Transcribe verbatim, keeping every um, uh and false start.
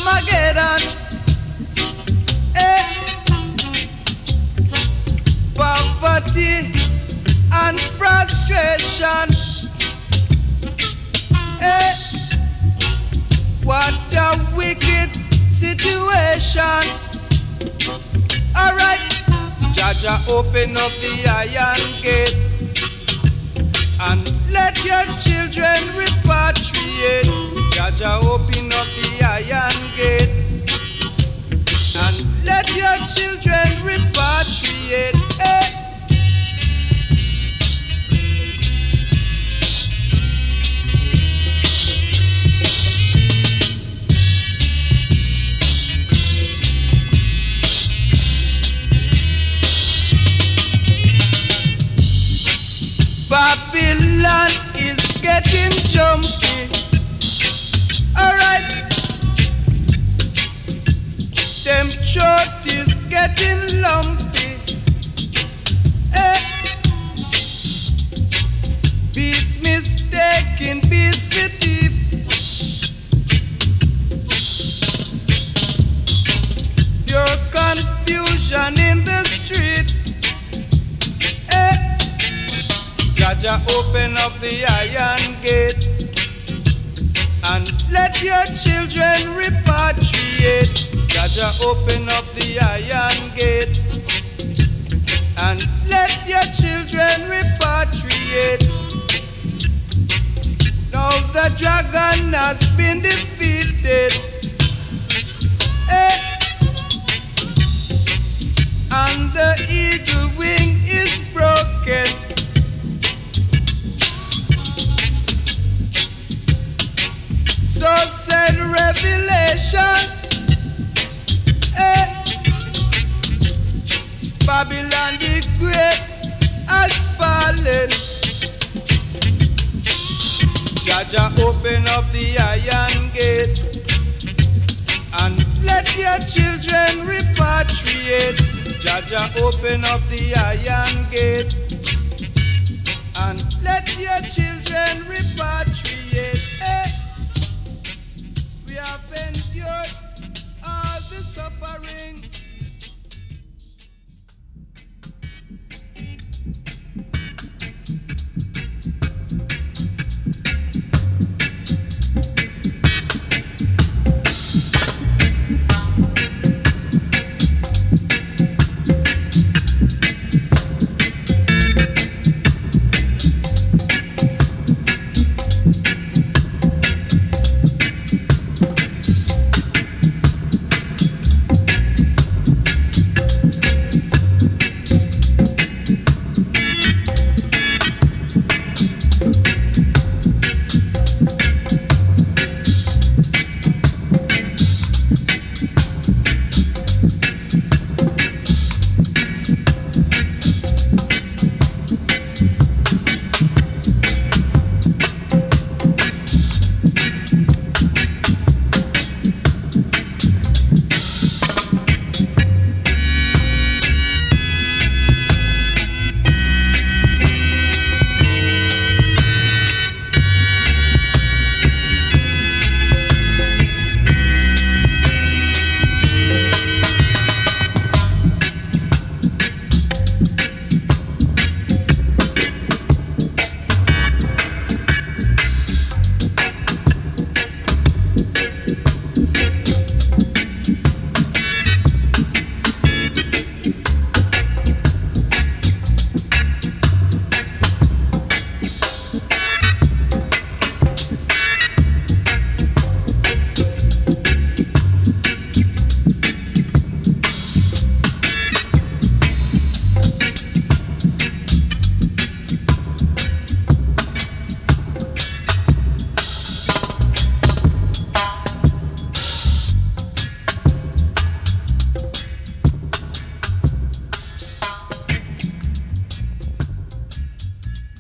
Armageddon. Eh. Poverty and frustration. Eh. What a wicked situation. Alright, Jaja, open up the iron gate and let your children repatriate. Jaja, open up the iron gate and let your children repatriate. Hey. Babylon is getting jumpy. Alright. Them throat is getting lumpy. Eh. Peace mistaken, peace with thief. Your confusion in the street. Eh. Jaja, open up the iron gate and let your children repatriate. Jaja, open up the iron gate and let your children repatriate. Now the dragon has been defeated. Eh. And the eagle wing is broken. So said Revelation. Eh. Babylon the Great has fallen. Jaja, open up the iron gate and let your children repatriate. Jaja, open up the iron gate and let your children repatriate.